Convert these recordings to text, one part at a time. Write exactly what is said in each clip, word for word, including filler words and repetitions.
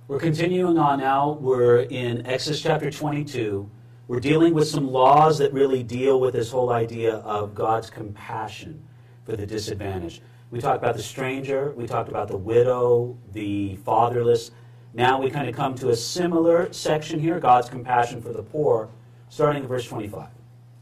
We're continuing on now. We're in Exodus chapter twenty-two. We're dealing with some laws that really deal with this whole idea of God's compassion for the disadvantaged. We talked about the stranger. We talked about the widow, the fatherless. Now we kind of come to a similar section here, God's compassion for the poor, starting in verse twenty-five.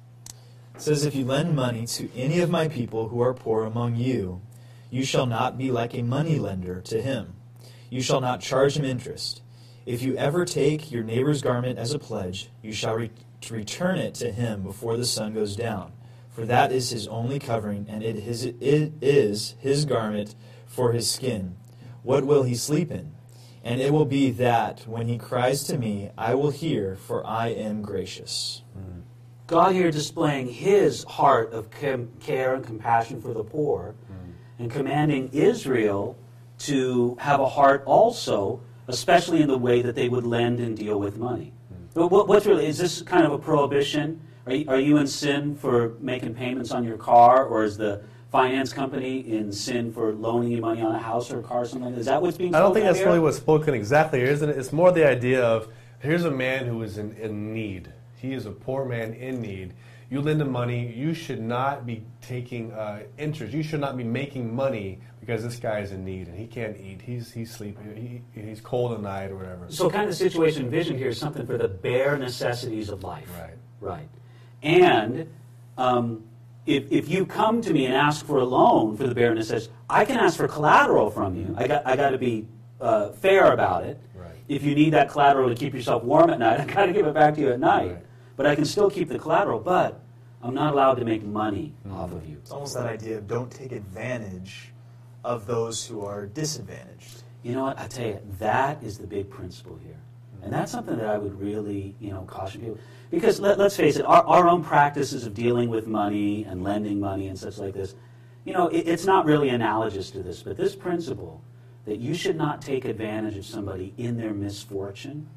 It says, if you lend money to any of my people who are poor among you, you shall not be like a money lender to him. You shall not charge him interest. If you ever take your neighbor's garment as a pledge, you shall re- return it to him before the sun goes down. For that is his only covering, and it is, it is his garment for his skin. What will he sleep in? And it will be that when he cries to me, I will hear, for I am gracious. Mm. God here displaying his heart of care and compassion for the poor, mm. and commanding Israel to have a heart also, especially in the way that they would lend and deal with money. Mm. What, what's really, is this kind of a prohibition? Are you, are you in sin for making payments on your car, or is the finance company in sin for loaning you money on a house or a car or something? Is that what's being spoken? I don't think that's here? really what's spoken exactly here, isn't it? It's more the idea of, here's a man who is in, in need. He is a poor man in need. You lend him money. You should not be taking uh, interest. You should not be making money because this guy is in need and he can't eat. He's he's sleeping. He, he's cold at night or whatever. So kind of the situation envisioned here is something for the bare necessities of life. Right. Right. And um, if if you come to me and ask for a loan for the bare necessities, I can ask for collateral from you. I got I got to be uh, fair about it. Right. If you need that collateral to keep yourself warm at night, I got to give it back to you at night. Right. But I can still keep the collateral, but I'm not allowed to make money mm. off of you. It's almost that idea of don't take advantage of those who are disadvantaged. You know what? I tell you, that is the big principle here. Mm. And that's something that I would really, you know, caution people. Because let, let's face it, our, our own practices of dealing with money and lending money and such like this, you know, it, it's not really analogous to this. But this principle that you should not take advantage of somebody in their misfortune.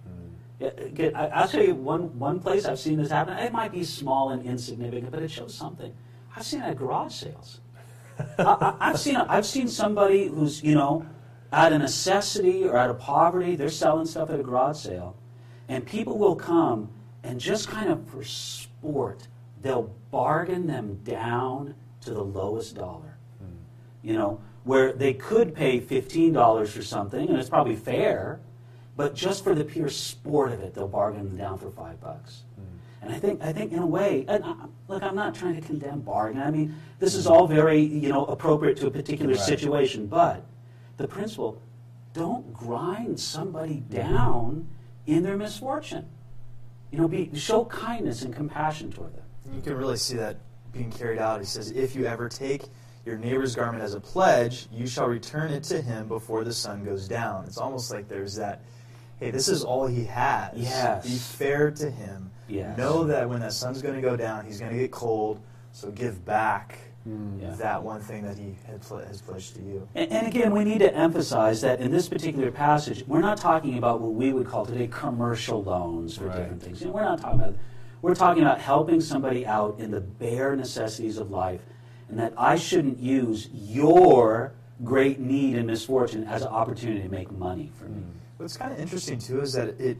I'll tell you one, one place I've seen this happen. It might be small and insignificant, but it shows something. I've seen it at garage sales. I, I've seen I've seen somebody who's, you know, out of necessity or out of poverty, they're selling stuff at a garage sale, and people will come and just kind of for sport, they'll bargain them down to the lowest dollar. Hmm. You know, where they could pay fifteen dollars for something, and it's probably fair. But just for the pure sport of it, they'll bargain them down for five bucks. Mm. And I think, I think in a way, and I, look, I'm not trying to condemn bargain. I mean, this is all very, you know, appropriate to a particular right. situation. But the principle, don't grind somebody down in their misfortune. You know, be show kindness and compassion toward them. You can really see that being carried out. He says, if you ever take your neighbor's garment as a pledge, you shall return it to him before the sun goes down. It's almost like there's that, hey, this is all he has. Yes. Be fair to him. Yes. Know that when that sun's going to go down, he's going to get cold, so give back mm, yeah. that one thing that he has pledged to you. And, and again, we need to emphasize that in this particular passage, we're not talking about what we would call today commercial loans for right. different things. You know, we're not talking about We're talking about helping somebody out in the bare necessities of life, and that I shouldn't use your great need and misfortune as an opportunity to make money for me. What's kind of interesting, too, is that it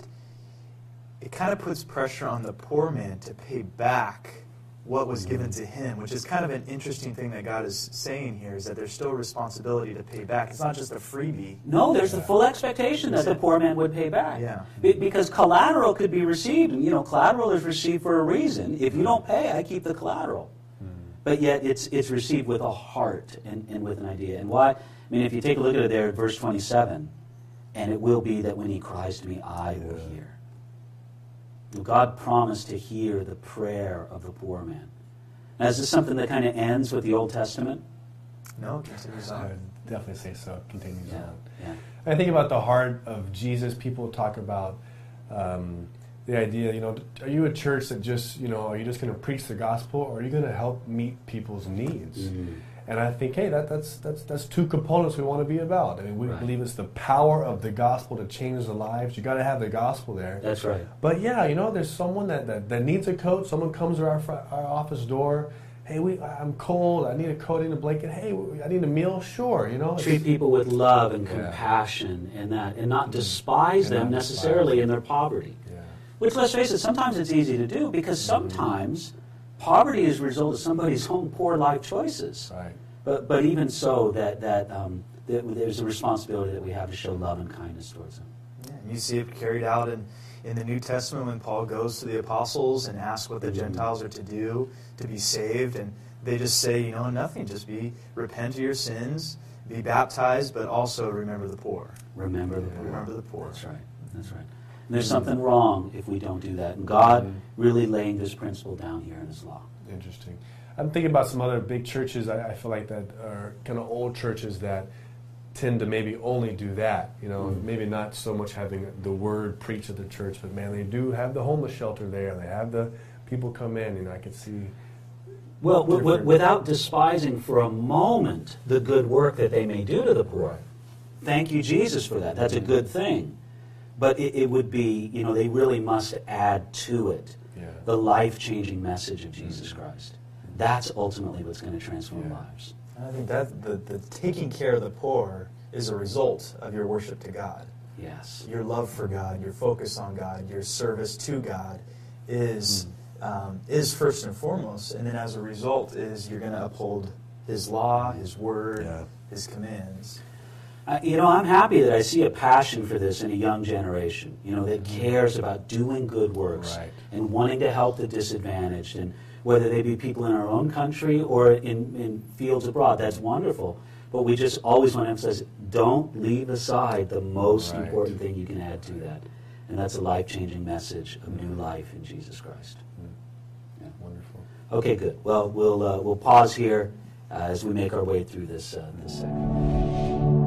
it kind of puts pressure on the poor man to pay back what was given to him, which is kind of an interesting thing that God is saying here, is that there's still responsibility to pay back. It's not just a freebie. No, there's the full expectation that the poor man would pay back. Yeah. Be- because collateral could be received, and, you know, collateral is received for a reason. If you don't pay, I keep the collateral. But yet it's it's received with a heart and, and with an idea. And why? I mean, if you take a look at it there at verse twenty-seven, and it will be that when he cries to me, I will hear. God promised to hear the prayer of the poor man. Now, is this something that kind of ends with the Old Testament? No, it continues on. I would definitely say so. It continues yeah, on. Yeah. I think about the heart of Jesus. People talk about um, the idea, you know, are you a church that just, you know, are you just going to preach the gospel, or are you going to help meet people's needs? Mm-hmm. And I think, hey, that, that's that's that's two components we want to be about. I mean, we right. believe it's the power of the gospel to change the lives. You got to have the gospel there. That's right. But yeah, you know, there's someone that, that, that needs a coat. Someone comes to our, our office door. hey, we, I'm cold. I need a coat, I need a blanket. Hey, I need a meal. Sure, you know. Treat people with love and Yeah. compassion and that, and not despise And them not necessarily despise in their poverty. Yeah. Which, let's face it, sometimes it's easy to do because sometimes poverty is a result of somebody's own poor life choices. Right. But but even so, that that, um, that there's a responsibility that we have to show love and kindness towards them. Yeah, you see it carried out in, in the New Testament when Paul goes to the apostles and asks what the Mhm. Gentiles are to do to be saved, and they just say, you know, nothing. Just be repent of your sins, be baptized, but also remember the poor. Remember the poor. Remember the poor. That's right. That's right. And there's something wrong if we don't do that. And God Mhm. really laying this principle down here in His law. Interesting. I'm thinking about some other big churches. I, I feel like that are kind of old churches that tend to maybe only do that. You know, Mm. maybe not so much having the word preached at the church, but man, they do have the homeless shelter there. They have the people come in. You know, I could see. Well, w- w- Different- without despising for a moment the good work that they may do to the poor. Thank you, Jesus, for that. That's a good thing. But it, it would be, you know, they really must add to it Yeah. the life-changing message of Jesus Christ. That's ultimately what's going to transform Yeah. lives. And I think that the, the taking care of the poor is a result of your worship to God. Yes. Your love for God, your focus on God, your service to God is um, is first and foremost, and then as a result is you're going to uphold His law, His word, Yeah. His commands. Uh, you know, I'm happy that I see a passion for this in a young generation, you know, that cares about doing good works Right. and wanting to help the disadvantaged, and whether they be people in our own country or in, in fields abroad. That's wonderful. But we just always want to emphasize, don't leave aside the most Right. important thing you can add to that. And that's a life-changing message of new life in Jesus Christ. Yeah. Wonderful. Okay, good. Well, we'll, uh, we'll pause here uh, as we make our way through this, uh, this segment.